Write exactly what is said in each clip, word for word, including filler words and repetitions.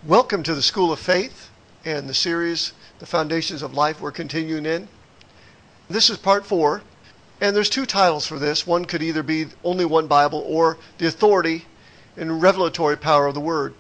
Welcome to the School of Faith and the series, The Foundations of Life, we're continuing in. This is part four, and there's two titles for this. One could either be Only One Bible or The Authority and Revelatory Power of the Word.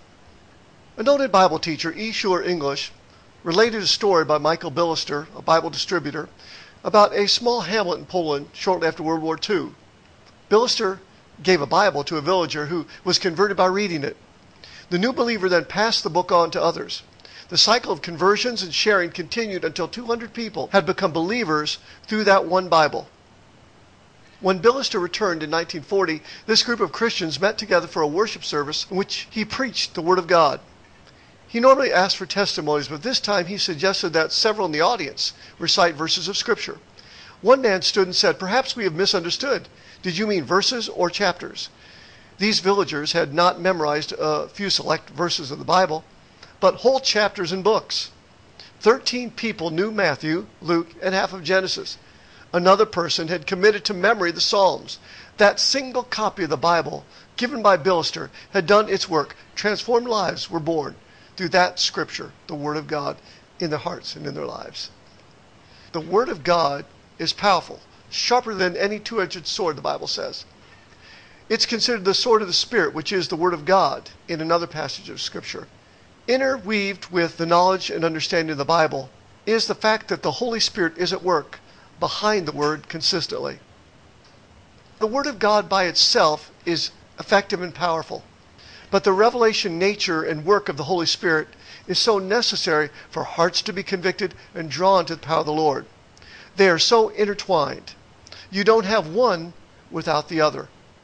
A noted Bible teacher, E. Schuler English, related a story by Michael Bilister, a Bible distributor, about a small hamlet in Poland shortly after World War Two. Bilister gave a Bible to a villager who was converted by reading it. The new believer then passed the book on to others. The cycle of conversions and sharing continued until two hundred people had become believers through that one Bible. When Bilister returned in nineteen forty, this group of Christians met together for a worship service in which he preached the Word of God. He normally asked for testimonies, but this time he suggested that several in the audience recite verses of Scripture. One man stood and said, "Perhaps we have misunderstood. Did you mean verses or chapters?" These villagers had not memorized a few select verses of the Bible, but whole chapters and books. Thirteen people knew Matthew, Luke, and half of Genesis. Another person had committed to memory the Psalms. That single copy of the Bible, given by Bilister, had done its work. Transformed lives were born through that Scripture, the Word of God, in their hearts and in their lives. The Word of God is powerful, sharper than any two-edged sword, the Bible says. It's considered the sword of the Spirit, which is the Word of God, in another passage of Scripture. Interweaved with the knowledge and understanding of the Bible is the fact that the Holy Spirit is at work behind the Word consistently. The Word of God by itself is effective and powerful, but the revelation nature and work of the Holy Spirit is so necessary for hearts to be convicted and drawn to the power of the Lord. They are so intertwined. You don't have one without the other.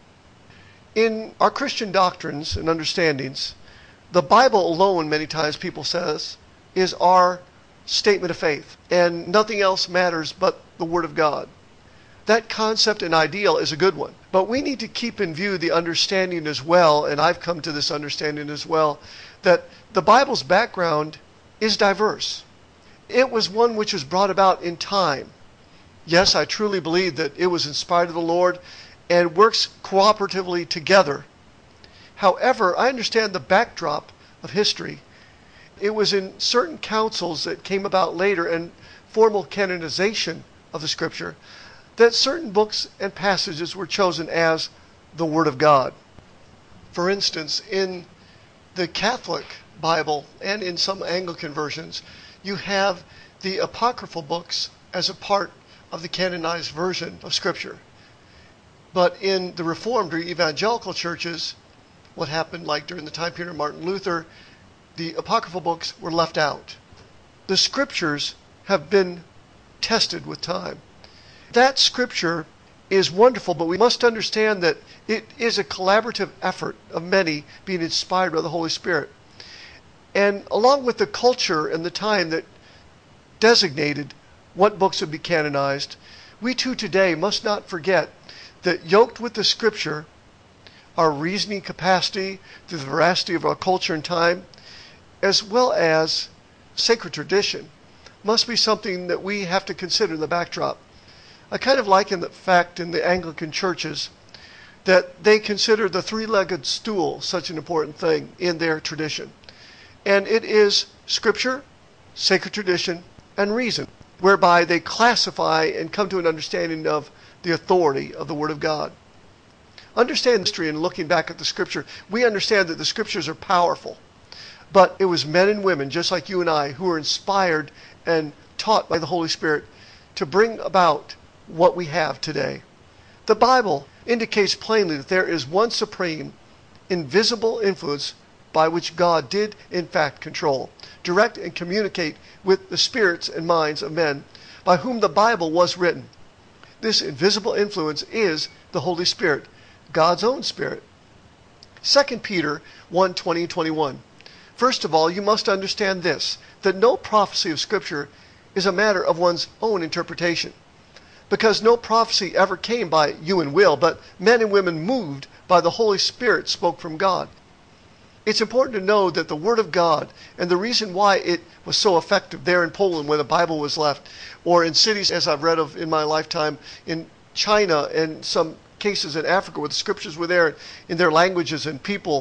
In our Christian doctrines and understandings, the Bible alone, many times people says, is our statement of faith, and nothing else matters but the Word of God. That concept and ideal is a good one, but we need to keep in view the understanding as well, and I've come to this understanding as well, that the Bible's background is diverse. It was one which was brought about in time. Yes, I truly believe that it was inspired of the Lord and works cooperatively together. However, I understand the backdrop of history. It was in certain councils that came about later and formal canonization of the Scripture that certain books and passages were chosen as the Word of God. For instance, in the Catholic Bible and in some Anglican versions, you have the apocryphal books as a part of the canonized version of Scripture. But in the Reformed or evangelical churches, what happened like during the time period of Martin Luther, the apocryphal books were left out. The Scriptures have been tested with time. That Scripture is wonderful, but we must understand that it is a collaborative effort of many being inspired by the Holy Spirit. And along with the culture and the time that designated what books would be canonized, we too today must not forget that yoked with the Scripture, our reasoning capacity, the veracity of our culture and time, as well as sacred tradition, must be something that we have to consider in the backdrop. I kind of liken the fact in the Anglican churches that they consider the three-legged stool such an important thing in their tradition. And it is Scripture, sacred tradition, and reason, whereby they classify and come to an understanding of the authority of the Word of God. Understand history and looking back at the Scripture, we understand that the Scriptures are powerful. But it was men and women, just like you and I, who were inspired and taught by the Holy Spirit to bring about what we have today. The Bible indicates plainly that there is one supreme, invisible influence by which God did, in fact, control, direct, and communicate with the spirits and minds of men by whom the Bible was written. This invisible influence is the Holy Spirit, God's own Spirit. Second Peter one, twenty and twenty-one. First of all, you must understand this, that no prophecy of Scripture is a matter of one's own interpretation, because no prophecy ever came by human will, but men and women moved by the Holy Spirit spoke from God. It's important to know that the Word of God, and the reason why it was so effective there in Poland where the Bible was left, or in cities, as I've read of in my lifetime, in China and some cases in Africa where the Scriptures were there in their languages and people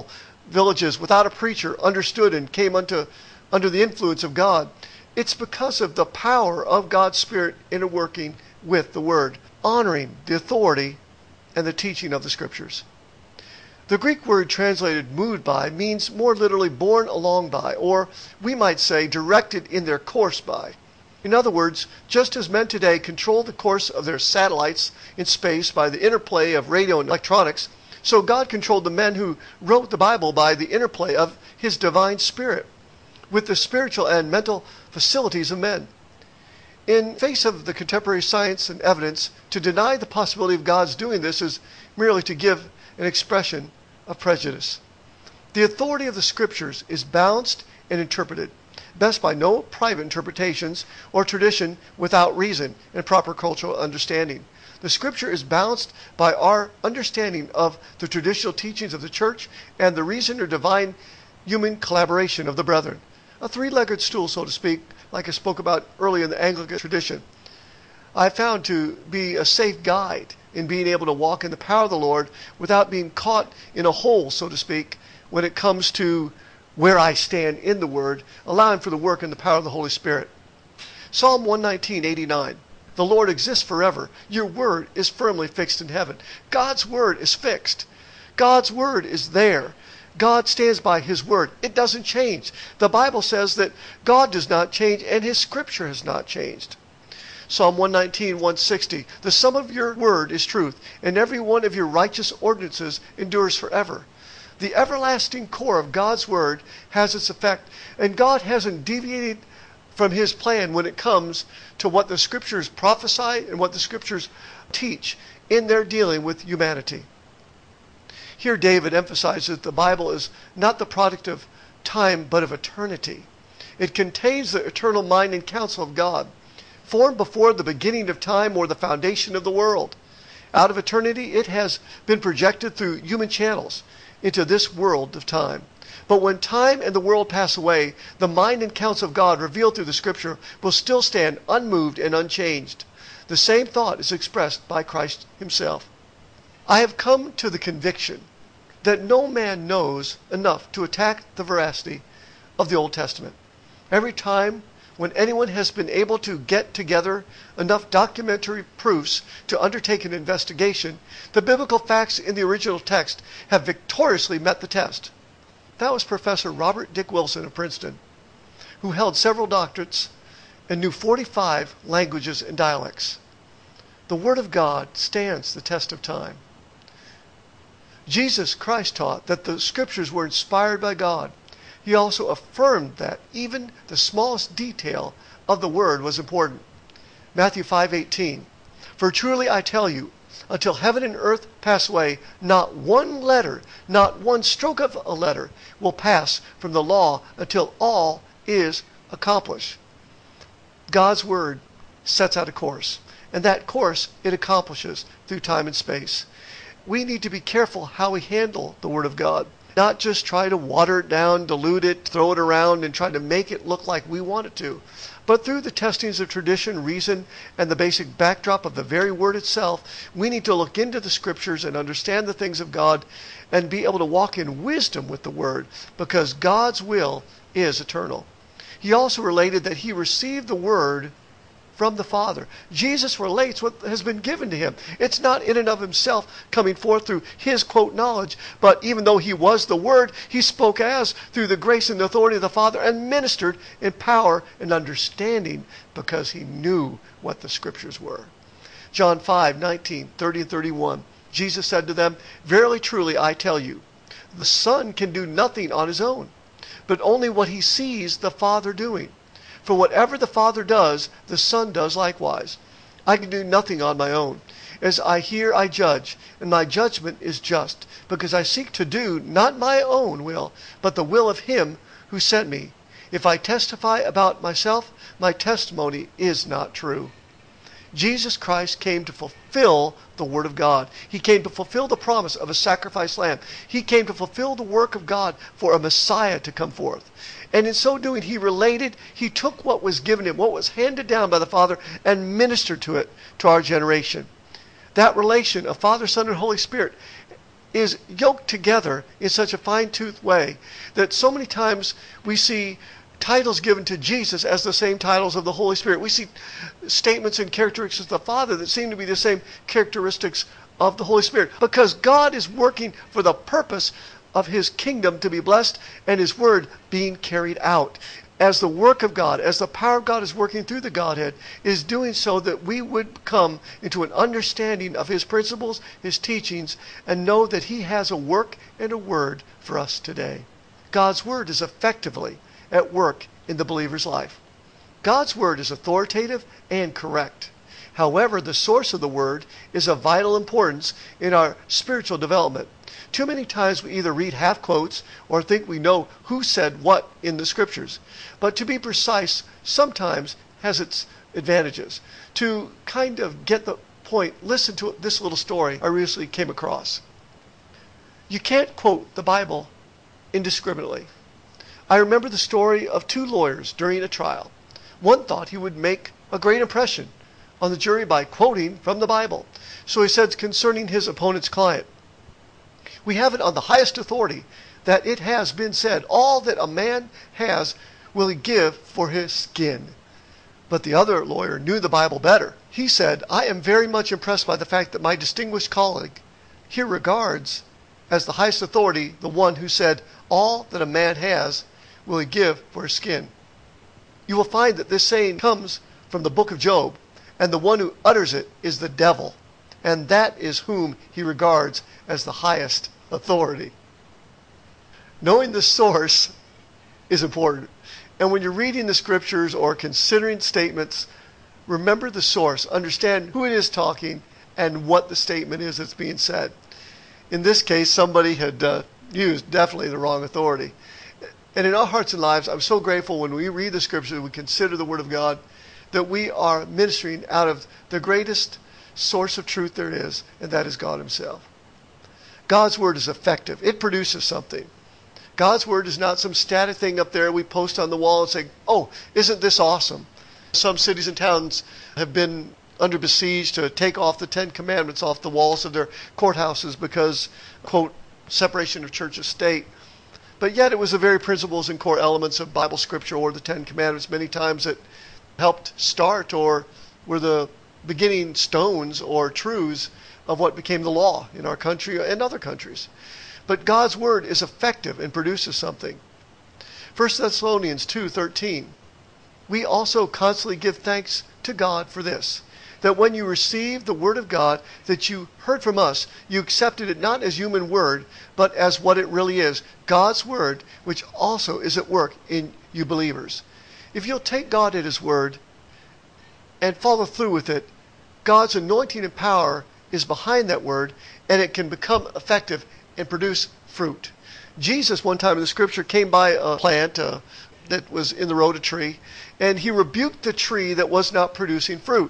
villages without a preacher understood and came unto under the influence of God, it's because of the power of God's Spirit interworking with the Word, honoring the authority and the teaching of the Scriptures. The Greek word translated moved by means more literally borne along by, or we might say directed in their course by. In other words, just as men today control the course of their satellites in space by the interplay of radio and electronics, so God controlled the men who wrote the Bible by the interplay of His divine Spirit with the spiritual and mental facilities of men. In face of the contemporary science and evidence, to deny the possibility of God's doing this is merely to give an expression of prejudice. The authority of the Scriptures is balanced and interpreted best by no private interpretations or tradition without reason and proper cultural understanding. The Scripture is balanced by our understanding of the traditional teachings of the Church and the reason or divine human collaboration of the brethren. A three-legged stool, so to speak, like I spoke about earlier in the Anglican tradition, I found to be a safe guide in being able to walk in the power of the Lord without being caught in a hole, so to speak, when it comes to where I stand in the Word, allowing for the work and the power of the Holy Spirit. Psalm one nineteen, eighty-nine. The Lord exists forever. Your Word is firmly fixed in heaven. God's Word is fixed. God's Word is there. God stands by His Word. It doesn't change. The Bible says that God does not change and His Scripture has not changed. Psalm one nineteen, one sixty. The sum of your word is truth, and every one of your righteous ordinances endures forever. The everlasting core of God's Word has its effect, and God hasn't deviated from His plan when it comes to what the Scriptures prophesy and what the Scriptures teach in their dealing with humanity. Here David emphasizes that the Bible is not the product of time but of eternity. It contains the eternal mind and counsel of God, formed before the beginning of time or the foundation of the world. Out of eternity it has been projected through human channels into this world of time. But when time and the world pass away, the mind and counsel of God revealed through the Scripture will still stand unmoved and unchanged. The same thought is expressed by Christ Himself. I have come to the conviction that no man knows enough to attack the veracity of the Old Testament. Every time when anyone has been able to get together enough documentary proofs to undertake an investigation, the biblical facts in the original text have victoriously met the test. That was Professor Robert Dick Wilson of Princeton, who held several doctorates and knew forty-five languages and dialects. The Word of God stands the test of time. Jesus Christ taught that the Scriptures were inspired by God. He also affirmed that even the smallest detail of the Word was important. Matthew five eighteen. For truly I tell you, until heaven and earth pass away, not one letter, not one stroke of a letter will pass from the law until all is accomplished. God's Word sets out a course, and that course it accomplishes through time and space. We need to be careful how we handle the Word of God. Not just try to water it down, dilute it, throw it around, and try to make it look like we want it to. But through the testings of tradition, reason, and the basic backdrop of the very Word itself, we need to look into the Scriptures and understand the things of God and be able to walk in wisdom with the Word, because God's will is eternal. He also related that He received the Word from the Father. Jesus relates what has been given to Him. It's not in and of Himself coming forth through His, quote, knowledge, but even though He was the Word, He spoke as through the grace and authority of the Father and ministered in power and understanding because He knew what the Scriptures were. John five nineteen, thirty and thirty-one. Jesus said to them, Verily, truly, I tell you, the Son can do nothing on His own, but only what He sees the Father doing. For whatever the Father does, the Son does likewise. I can do nothing on my own. As I hear, I judge, and my judgment is just, because I seek to do not my own will, but the will of Him who sent me. If I testify about myself, my testimony is not true. Jesus Christ came to fulfill the Word of God. He came to fulfill the promise of a sacrificed lamb. He came to fulfill the work of God for a Messiah to come forth. And in so doing, He related, He took what was given Him, what was handed down by the Father, and ministered to it to our generation. That relation of Father, Son, and Holy Spirit is yoked together in such a fine-toothed way that so many times we see titles given to Jesus as the same titles of the Holy Spirit. We see statements and characteristics of the Father that seem to be the same characteristics of the Holy Spirit, because God is working for the purpose of his kingdom to be blessed and his word being carried out. As the work of God, as the power of God is working through the Godhead, is doing so that we would come into an understanding of his principles, his teachings, and know that he has a work and a word for us today. God's word is effectively at work in the believer's life. God's word is authoritative and correct. However, the source of the word is of vital importance in our spiritual development. Too many times we either read half quotes or think we know who said what in the scriptures. But to be precise sometimes has its advantages. To kind of get the point, listen to this little story I recently came across. You can't quote the Bible indiscriminately. I remember the story of two lawyers during a trial. One thought he would make a great impression on the jury by quoting from the Bible. So he said concerning his opponent's client, "We have it on the highest authority that it has been said, all that a man has will he give for his skin." But the other lawyer knew the Bible better. He said, "I am very much impressed by the fact that my distinguished colleague here regards as the highest authority the one who said, all that a man has will he give for his skin." You will find that this saying comes from the book of Job, and the one who utters it is the devil, and that is whom he regards as the highest authority. Knowing the source is important. And when you're reading the scriptures or considering statements, remember the source. Understand who it is talking and what the statement is that's being said. In this case, somebody had uh, used definitely the wrong authority. And in our hearts and lives, I'm so grateful when we read the scriptures, we consider the Word of God, that we are ministering out of the greatest source of truth there is, and that is God himself. God's word is effective. It produces something. God's word is not some static thing up there we post on the wall and say, "Oh, isn't this awesome?" Some cities and towns have been under besiege to take off the Ten Commandments off the walls of their courthouses because, quote, separation of church and state. But yet it was the very principles and core elements of Bible scripture or the Ten Commandments many times that helped start or were the beginning stones or truths of what became the law in our country and other countries. But God's word is effective and produces something. First Thessalonians two thirteen. We also constantly give thanks to God for this, that when you received the word of God that you heard from us, you accepted it not as human word, but as what it really is, God's word, which also is at work in you believers. If you'll take God at his word and follow through with it, God's anointing and power is behind that word, and it can become effective and produce fruit. Jesus, one time in the scripture, came by a plant uh, that was in the road, a tree, and he rebuked the tree that was not producing fruit.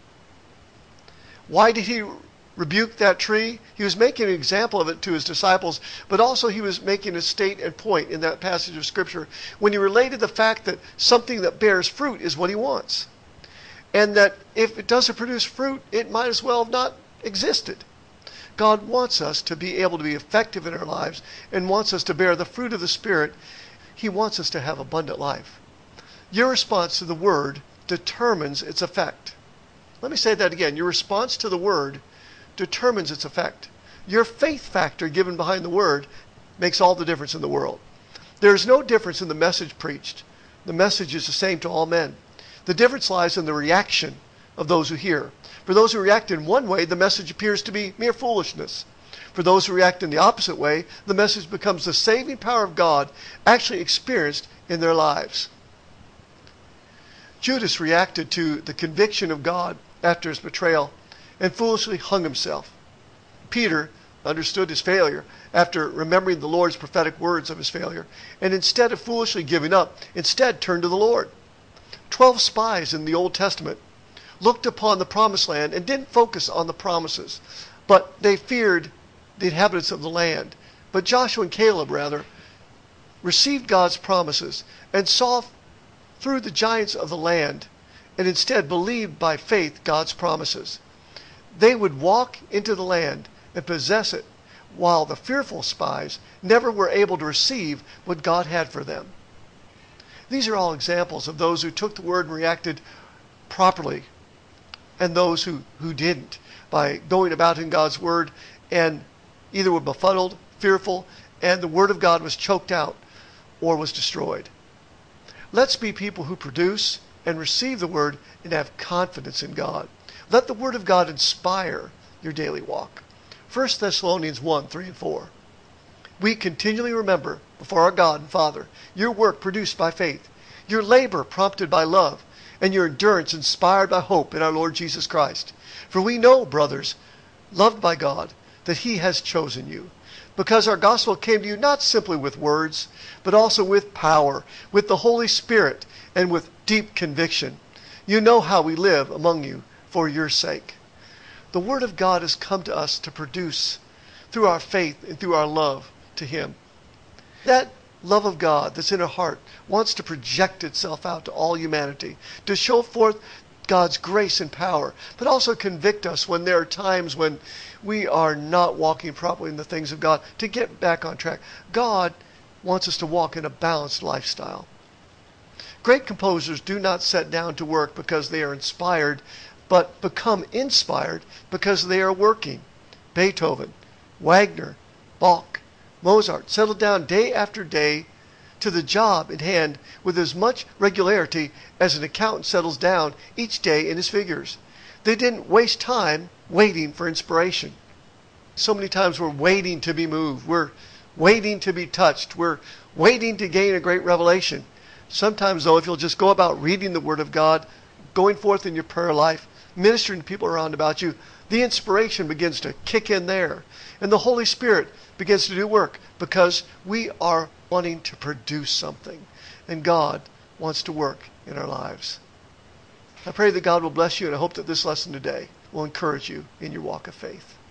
Why did he rebuke that tree? He was making an example of it to his disciples, but also he was making a state and point in that passage of scripture when he related the fact that something that bears fruit is what he wants. And that if it doesn't produce fruit, it might as well have not existed. God wants us to be able to be effective in our lives and wants us to bear the fruit of the Spirit. He wants us to have abundant life. Your response to the word determines its effect. Let me say that again. Your response to the word determines its effect. Your faith factor given behind the word makes all the difference in the world. There is no difference in the message preached. The message is the same to all men. The difference lies in the reaction of those who hear. For those who react in one way, the message appears to be mere foolishness. For those who react in the opposite way, the message becomes the saving power of God actually experienced in their lives. Judas reacted to the conviction of God after his betrayal and foolishly hung himself. Peter understood his failure after remembering the Lord's prophetic words of his failure, and instead of foolishly giving up, instead turned to the Lord. Twelve spies in the Old Testament looked upon the promised land and didn't focus on the promises, but they feared the inhabitants of the land. But Joshua and Caleb, rather, received God's promises and saw through the giants of the land and instead believed by faith God's promises. They would walk into the land and possess it while the fearful spies never were able to receive what God had for them. These are all examples of those who took the word and reacted properly, and those who, who didn't, by going about in God's word and either were befuddled, fearful, and the word of God was choked out or was destroyed. Let's be people who produce and receive the word and have confidence in God. Let the word of God inspire your daily walk. First Thessalonians one, three and four. We continually remember before our God and Father your work produced by faith, your labor prompted by love, and your endurance inspired by hope in our Lord Jesus Christ. For we know, brothers, loved by God, that he has chosen you, because our gospel came to you not simply with words, but also with power, with the Holy Spirit, and with deep conviction. You know how we live among you for your sake. The word of God has come to us to produce through our faith and through our love to him. That love of God that's in our heart wants to project itself out to all humanity, to show forth God's grace and power, but also convict us when there are times when we are not walking properly in the things of God, to get back on track. God wants us to walk in a balanced lifestyle. Great composers do not sit down to work because they are inspired, but become inspired because they are working. Beethoven, Wagner, Bach, Mozart settled down day after day to the job in hand with as much regularity as an accountant settles down each day in his figures. They didn't waste time waiting for inspiration. So many times we're waiting to be moved. We're waiting to be touched. We're waiting to gain a great revelation. Sometimes, though, if you'll just go about reading the Word of God, going forth in your prayer life, ministering to people around about you, the inspiration begins to kick in there. And the Holy Spirit begins to do work because we are wanting to produce something. And God wants to work in our lives. I pray that God will bless you, and I hope that this lesson today will encourage you in your walk of faith.